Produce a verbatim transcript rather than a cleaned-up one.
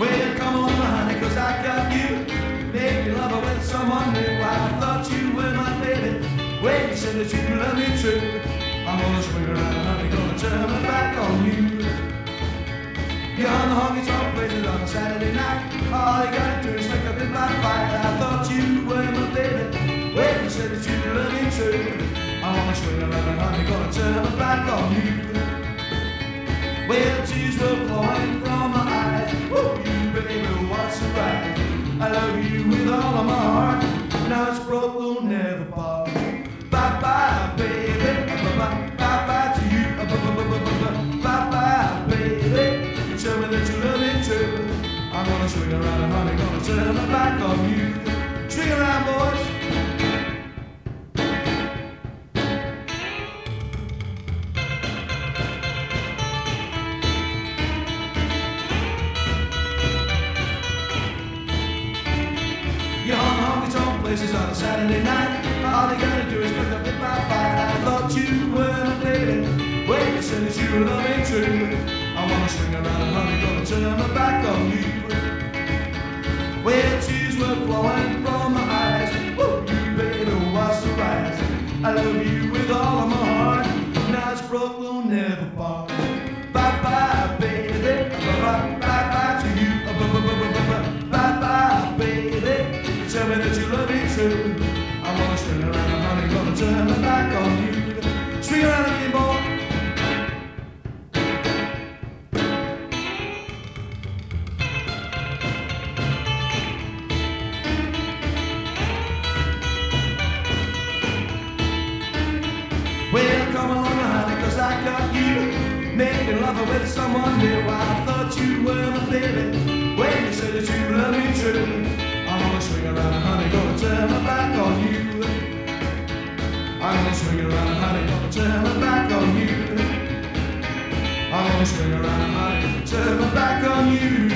Well, come on, honey, cause I got you. Make me love her with someone new. I thought you were my baby. When you said that you love me true, I'm gonna swing around, honey, gonna turn my back on you. You're on the honky tonk places on a Saturday night. All you gotta do is make up in my fight. I thought you were my baby. When you said that you love me true, I'm gonna swing around, honey, gonna turn my back on you. Well, tears were flowing from my eyes. Woo, you baby, what's the right? I love you with all of my heart. Now it's broke, we'll never part. Bye-bye, baby. Bye-bye, bye-bye to you. Bye-bye, baby. Tell me that you love me too. I'm gonna swing around, honey, gonna turn my back on you. Swing around, boys. You're on the honky tonk places on a Saturday night. All you gotta do is pick up in my fight. I thought you were my baby. When you said that you love me true, I wanna swing around, honey, gonna turn my back on you. Well, tears were flowing from my eyes. Woo, you baby, what's the rise? I love you with all of my heart. Now it's broke, we'll never part. Bye-bye, baby. Bye-bye, bye-bye to you. Bye-bye, baby. Tell me that you love me true. I'm gonna swing around, honey, gonna turn my back on you. Swing around again, boy. Well, come along, honey, cause I got you. Making love with someone new. I thought you were my baby. When you said that you love me true, I'm gonna swing around, honey, gonna turn my back on you. I'm gonna swing around, honey, gonna turn my back on you. I'm gonna swing around, honey, turn my back on you.